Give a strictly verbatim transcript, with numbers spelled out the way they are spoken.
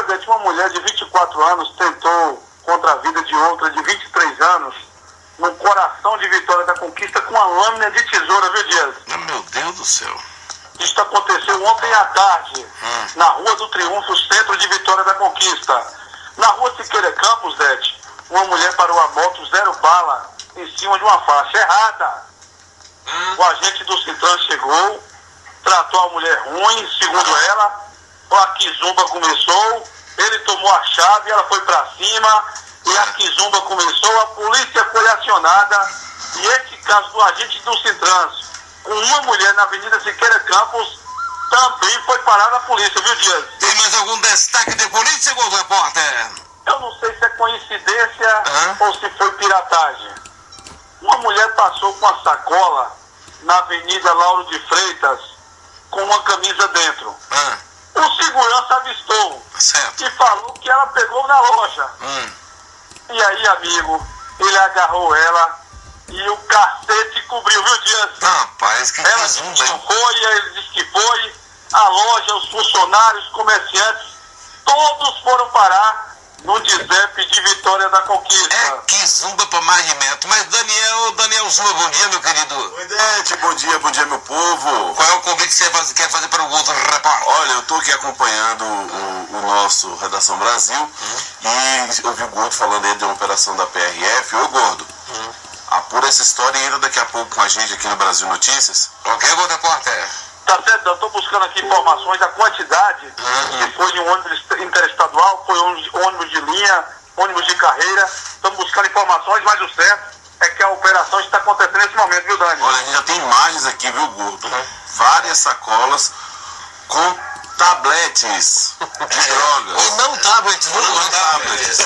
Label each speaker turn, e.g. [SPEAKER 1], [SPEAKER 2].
[SPEAKER 1] Dete, uma mulher de vinte e quatro anos tentou contra a vida de outra de vinte e três anos no coração de Vitória da Conquista com uma lâmina de tesoura, viu, Dias?
[SPEAKER 2] Oh, meu Deus do céu.
[SPEAKER 1] Isso aconteceu ontem à tarde,
[SPEAKER 2] hum.
[SPEAKER 1] na Rua do Triunfo, centro de Vitória da Conquista. Na Rua Siqueira Campos, Dete, uma mulher parou a moto zero bala em cima de uma faixa errada. Hum. O agente do Cintran chegou, tratou a mulher ruim, segundo ela, a quizumba começou, ele tomou a chave, ela foi pra cima, e a quizumba começou, a polícia foi acionada, e esse caso do agente do Cintran, com uma mulher na Avenida Siqueira Campos, também foi parada a polícia, viu, Dias?
[SPEAKER 2] Tem mais algum destaque de polícia, Globo Repórter?
[SPEAKER 1] Eu não sei se é coincidência
[SPEAKER 2] uhum.
[SPEAKER 1] ou se foi piratagem. Uma mulher passou com a sacola na Avenida Lauro de Freitas com uma camisa dentro.
[SPEAKER 2] Uhum.
[SPEAKER 1] O segurança avistou
[SPEAKER 2] certo.
[SPEAKER 1] e falou que ela pegou na loja.
[SPEAKER 2] Uhum.
[SPEAKER 1] E aí, amigo, ele agarrou ela e o cacete cobriu, viu, Dias?
[SPEAKER 2] Rapaz, que
[SPEAKER 1] ela
[SPEAKER 2] disse
[SPEAKER 1] que não foi, ele disse que foi. A loja, os funcionários, os comerciantes, todos foram parar no DISEP de Vitória da Conquista.
[SPEAKER 2] É que zumba pra mais de metro. Mas Daniel, Daniel Zumba, bom dia, meu querido.
[SPEAKER 3] Oi, Dete, bom dia, bom dia, meu povo.
[SPEAKER 2] Qual é o convite que você faz, quer fazer para o Globo Repórter?
[SPEAKER 3] Olha, eu tô aqui acompanhando o, o nosso Redação Brasil
[SPEAKER 2] hum.
[SPEAKER 3] e eu vi o Gordo falando aí de uma operação da P R F. Ô, Gordo,
[SPEAKER 2] hum.
[SPEAKER 3] apura essa história e entra daqui a pouco com a gente aqui no Brasil Notícias.
[SPEAKER 2] Ok, Globo Repórter?
[SPEAKER 1] Tá certo, eu estou buscando aqui informações da quantidade
[SPEAKER 2] uhum.
[SPEAKER 1] que foi de um ônibus interestadual, foi um ônibus de linha, ônibus de carreira. Estamos buscando informações, mas o certo é que a operação está acontecendo nesse momento, viu, Dani?
[SPEAKER 3] Olha, a gente já tem imagens aqui, viu, Gordo?
[SPEAKER 2] Uhum.
[SPEAKER 3] Várias sacolas com tabletes de drogas.
[SPEAKER 2] Ou não tablets, não,